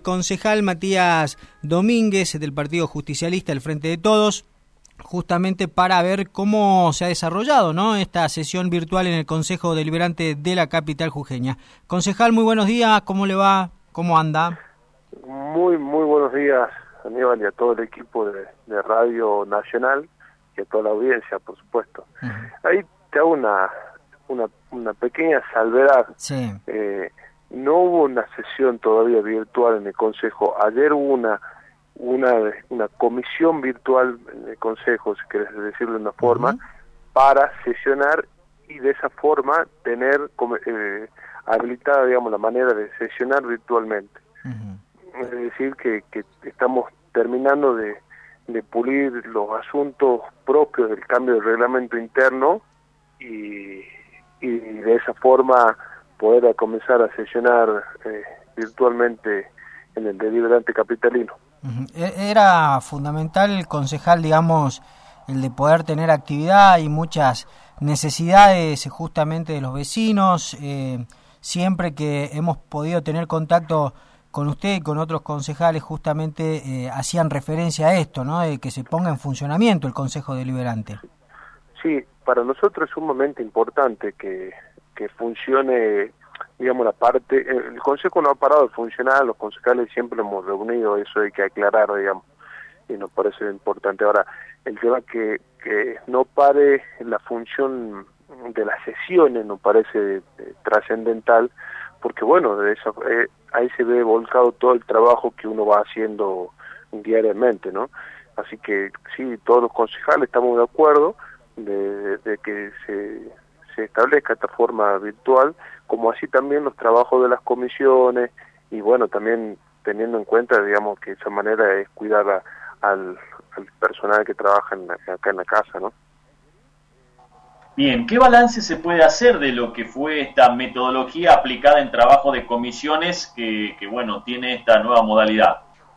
concejal Matías Domínguez del Partido Justicialista, el Frente de Todos, justamente para ver cómo se ha desarrollado, ¿no?, esta sesión virtual en el Consejo Deliberante de la capital jujeña. Concejal, muy buenos días, ¿cómo le va? ¿Cómo anda? Muy buenos días, Aníbal, y a todo el equipo de Radio Nacional y a toda la audiencia, por supuesto. Ahí te hago una pequeña salvedad. Sí. No hubo una sesión todavía virtual en el Consejo. Ayer hubo una comisión virtual en el Consejo, si querés decirlo de una forma, para sesionar y de esa forma tener habilitada, digamos, la manera de sesionar virtualmente. Es decir, que estamos terminando de pulir los asuntos propios del cambio del reglamento interno y de esa forma poder comenzar a sesionar virtualmente en el deliberante capitalino. Era fundamental, concejal, digamos, el de poder tener actividad y muchas necesidades justamente de los vecinos. Siempre que hemos podido tener contacto con usted y con otros concejales, justamente hacían referencia a esto, ¿no?, de que se ponga en funcionamiento el Consejo Deliberante. Sí, para nosotros es sumamente importante que funcione, digamos, la parte. El Consejo no ha parado de funcionar, los concejales siempre hemos reunido, eso hay que aclarar, digamos, y nos parece importante. Ahora, el tema que no pare la función de las sesiones nos parece trascendental, porque bueno, de eso, ahí se ve volcado todo el trabajo que uno va haciendo diariamente, ¿no? Así que sí, todos los concejales estamos de acuerdo de que se establezca esta forma virtual, como así también los trabajos de las comisiones, y bueno, también teniendo en cuenta, digamos, que esa manera es cuidar al personal que trabaja acá en la casa, ¿no? Bien, ¿qué balance se puede hacer de lo que fue esta metodología aplicada en trabajo de comisiones que bueno, tiene esta nueva modalidad?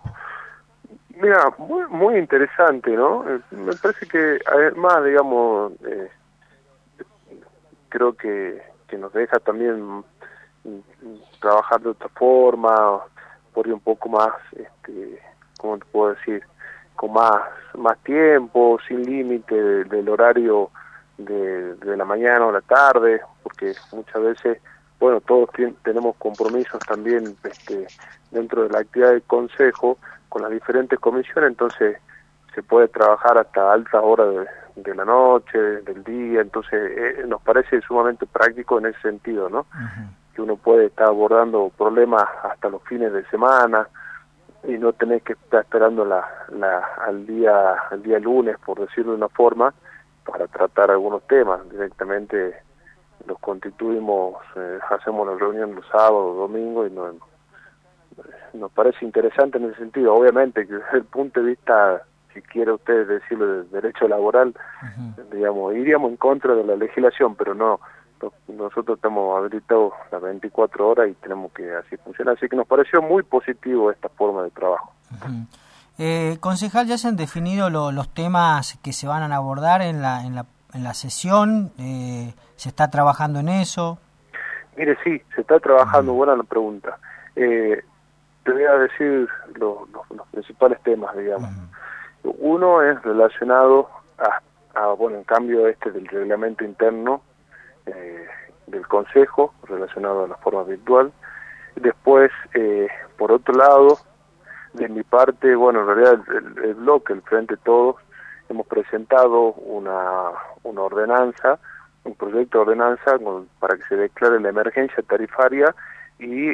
Mira, muy interesante, ¿no? Me parece que además, digamos, creo que nos deja también trabajar de otra forma, por ahí un poco más, ¿cómo te puedo decir?, con más tiempo, sin límite del horario de la mañana o la tarde, porque muchas veces, bueno, todos tenemos compromisos también dentro de la actividad del Consejo con las diferentes comisiones, entonces se puede trabajar hasta altas horas de la noche, del día, entonces nos parece sumamente práctico en ese sentido, ¿no? Que uno puede estar abordando problemas hasta los fines de semana y no tener que estar esperando al día lunes, por decirlo de una forma, para tratar algunos temas. Directamente los constituimos, hacemos la reunión los sábados, domingos, y nos parece interesante en ese sentido. Obviamente que desde el punto de vista, si quiere usted decirlo, del derecho laboral, digamos, iríamos en contra de la legislación, pero no, nosotros estamos habilitados las 24 horas y tenemos que así funcionar. Así que nos pareció muy positivo esta forma de trabajo. Concejal, ¿ya se han definido los temas que se van a abordar en la sesión? ¿Se está trabajando en eso? Mire, sí, se está trabajando, buena la pregunta. Te voy a decir los principales temas, digamos. Uno es relacionado bueno, en cambio del reglamento interno del Consejo, relacionado a la forma virtual. Después, por otro lado, de mi parte, bueno, en realidad el bloque, el Frente de Todos, hemos presentado una ordenanza, un proyecto de ordenanza para que se declare la emergencia tarifaria y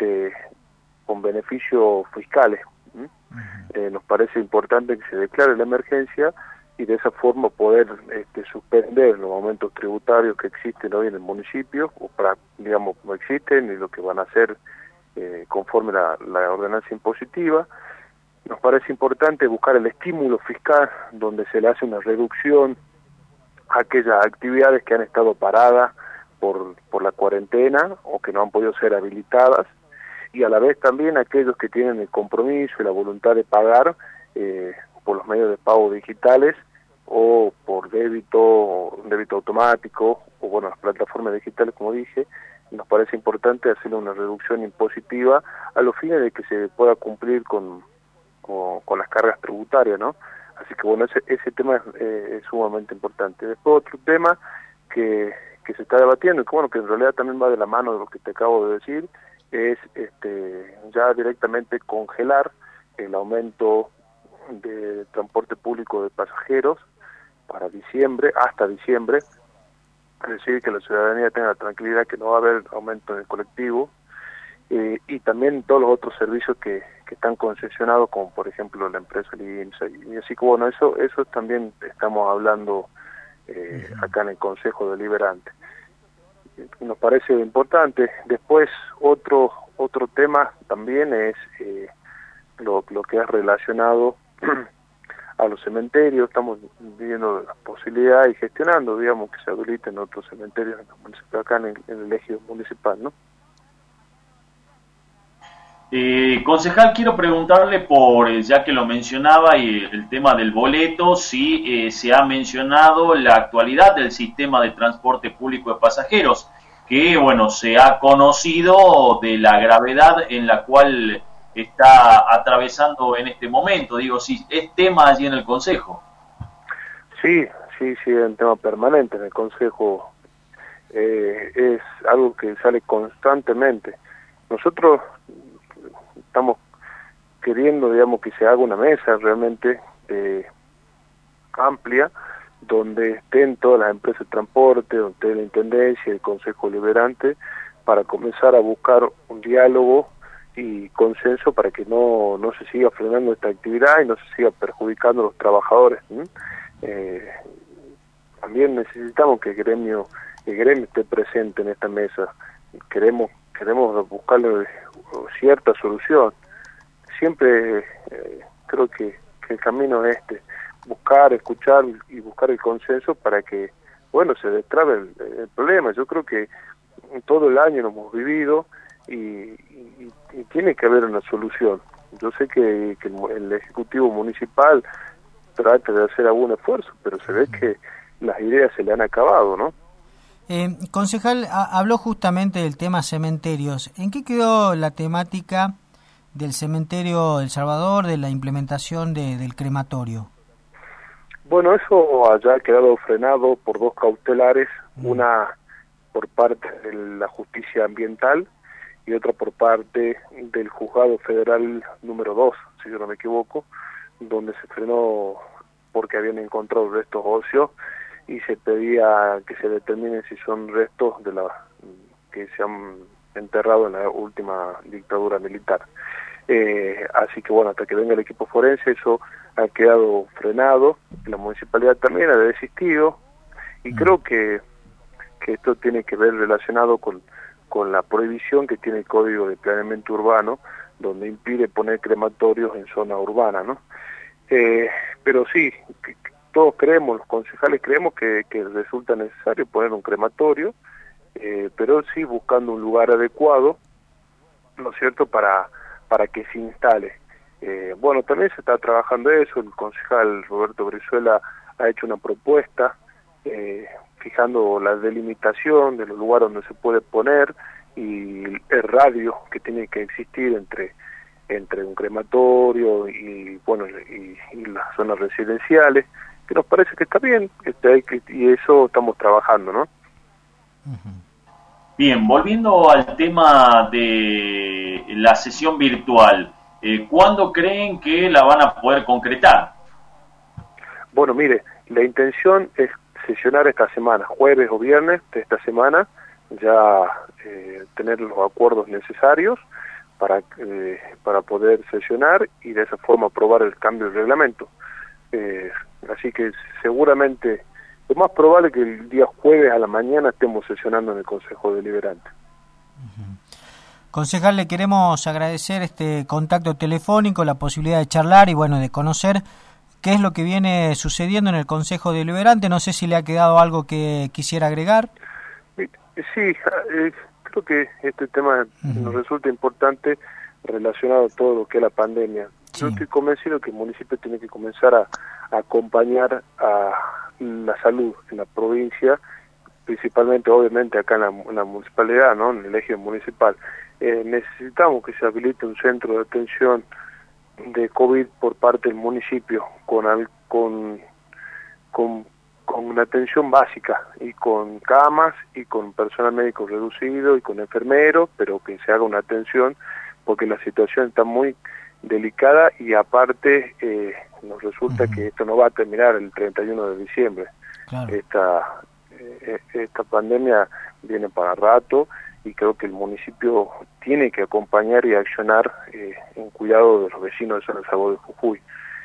con beneficios fiscales. Nos parece importante que se declare la emergencia y de esa forma poder suspender los aumentos tributarios que existen hoy en el municipio, digamos, no existen, y lo que van a hacer conforme la ordenanza impositiva. Nos parece importante buscar el estímulo fiscal, donde se le hace una reducción a aquellas actividades que han estado paradas por la cuarentena o que no han podido ser habilitadas, y a la vez también aquellos que tienen el compromiso y la voluntad de pagar por los medios de pago digitales o por débito automático, o bueno, las plataformas digitales, como dije, nos parece importante hacer una reducción impositiva a los fines de que se pueda cumplir con las cargas tributarias, ¿no? Así que bueno, ese tema es sumamente importante. Después otro tema que se está debatiendo, y que bueno, que en realidad también va de la mano de lo que te acabo de decir, es ya directamente congelar el aumento de transporte público de pasajeros para diciembre, hasta diciembre, es decir, que la ciudadanía tenga la tranquilidad que no va a haber aumento en el colectivo, y también todos los otros servicios que están concesionados, como por ejemplo la empresa IMSA, y así que bueno, eso también estamos hablando acá en el Consejo Deliberante. Nos parece importante. Después otro tema también es lo que es relacionado a los cementerios. Estamos viendo la posibilidad y gestionando, digamos, que se habiliten otros cementerios acá en el ejido municipal, ¿no? Concejal, quiero preguntarle ya que lo mencionaba, y el tema del boleto, si se ha mencionado la actualidad del sistema de transporte público de pasajeros, que bueno, se ha conocido de la gravedad en la cual está atravesando en este momento. Digo, si es tema allí en el Consejo. Sí, es un tema permanente en el Consejo, es algo que sale constantemente. Nosotros estamos queriendo, digamos, que se haga una mesa realmente amplia, donde estén todas las empresas de transporte, donde esté la Intendencia y el Consejo Deliberante, para comenzar a buscar un diálogo y consenso para que no se siga frenando esta actividad y no se siga perjudicando a los trabajadores. También necesitamos que el gremio esté presente en esta mesa. Queremos buscarle cierta solución. Siempre creo que el camino es buscar, escuchar y buscar el consenso para que, bueno, se destrabe el problema. Yo creo que todo el año lo hemos vivido y tiene que haber una solución. Yo sé que el Ejecutivo Municipal trata de hacer algún esfuerzo, pero se ve que las ideas se le han acabado, ¿no? Concejal, habló justamente del tema cementerios. ¿En qué quedó la temática del cementerio El Salvador, de la implementación del crematorio? Bueno, eso haya quedado frenado por dos cautelares, una por parte de la justicia ambiental y otra por parte del juzgado federal número 2, si yo no me equivoco, donde se frenó porque habían encontrado restos óseos y se pedía que se determine si son restos que se han enterrado en la última dictadura militar. Así que bueno, hasta que venga el equipo forense eso ha quedado frenado. La municipalidad también ha desistido y creo que esto tiene que ver relacionado con la prohibición que tiene el Código de Planeamiento Urbano, donde impide poner crematorios en zona urbana, ¿no? Pero sí, todos creemos, los concejales creemos que resulta necesario poner un crematorio, pero sí buscando un lugar adecuado, ¿no es cierto?, para que se instale. Bueno, también se está trabajando eso. El concejal Roberto Brizuela ha hecho una propuesta fijando la delimitación de los lugares donde se puede poner y el radio que tiene que existir entre un crematorio y bueno y las zonas residenciales, que nos parece que está bien, y eso estamos trabajando, ¿no? Bien, volviendo al tema de la sesión virtual, ¿cuándo creen que la van a poder concretar? Bueno, mire, la intención es sesionar esta semana, jueves o viernes de esta semana, ya tener los acuerdos necesarios para poder sesionar y de esa forma aprobar el cambio del reglamento. Así que seguramente lo más probable es que el día jueves a la mañana estemos sesionando en el Consejo Deliberante. Concejal, le queremos agradecer este contacto telefónico, la posibilidad de charlar y bueno, de conocer qué es lo que viene sucediendo en el Consejo Deliberante. No sé si le ha quedado algo que quisiera agregar. Sí, creo que este tema nos resulta importante relacionado a todo lo que es la pandemia. Sí. Yo estoy convencido que el municipio tiene que comenzar a acompañar a la salud en la provincia, principalmente obviamente acá en la municipalidad, ¿no? En el eje municipal, necesitamos que se habilite un centro de atención de COVID por parte del municipio con una atención básica y con camas y con personal médico reducido y con enfermeros, pero que se haga una atención porque la situación está muy delicada y aparte nos resulta que esto no va a terminar el 31 de diciembre. Claro. Esta pandemia viene para rato y creo que el municipio tiene que acompañar y accionar en cuidado de los vecinos de San Salvador de Jujuy.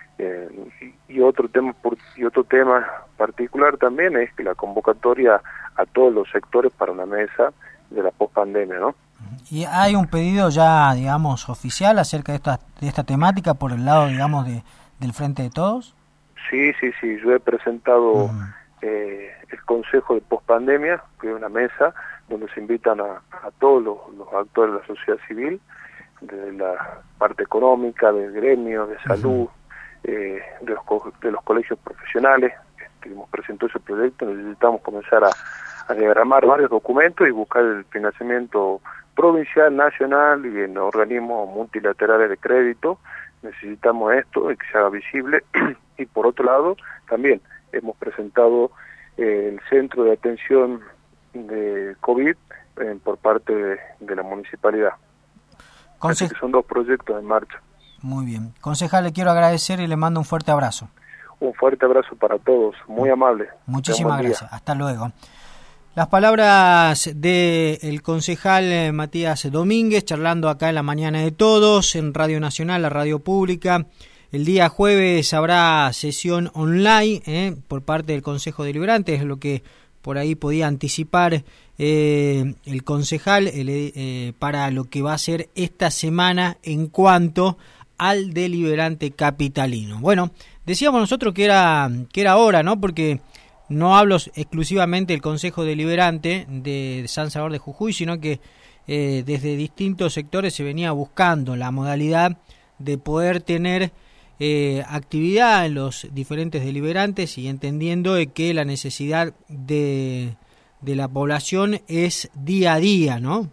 Y otro tema particular también es que la convocatoria a todos los sectores para una mesa de la pospandemia, ¿no? ¿Y hay un pedido ya, digamos, oficial acerca de esta temática por el lado, digamos, del Frente de Todos? Sí, yo he presentado el Consejo de Pospandemia, que es una mesa donde se invitan a todos los actores de la sociedad civil, de la parte económica, del gremio, de salud, de los colegios profesionales. Hemos presentado ese proyecto, necesitamos comenzar a diagramar varios documentos y buscar el financiamiento provincial, nacional y en organismos multilaterales de crédito. Necesitamos esto y que se haga visible. Y por otro lado, también hemos presentado el centro de atención de COVID por parte de la municipalidad. Así que son dos proyectos en marcha. Muy bien. Concejal, le quiero agradecer y le mando un fuerte abrazo. Un fuerte abrazo para todos, muy amable. Muchísimas gracias, hasta luego. Las palabras del concejal Matías Domínguez, charlando acá en la mañana de todos, en Radio Nacional, la radio pública. El día jueves habrá sesión online por parte del Consejo Deliberante, es lo que por ahí podía anticipar el concejal para lo que va a ser esta semana en cuanto al deliberante capitalino. Bueno, decíamos nosotros que era hora, ¿no? Porque no hablo exclusivamente del Consejo Deliberante de San Salvador de Jujuy, sino que desde distintos sectores se venía buscando la modalidad de poder tener actividad en los diferentes deliberantes y entendiendo que la necesidad de la población es día a día, ¿no?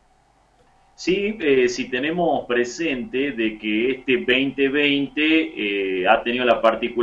Sí, si tenemos presente de que este 2020 ha tenido la particularidad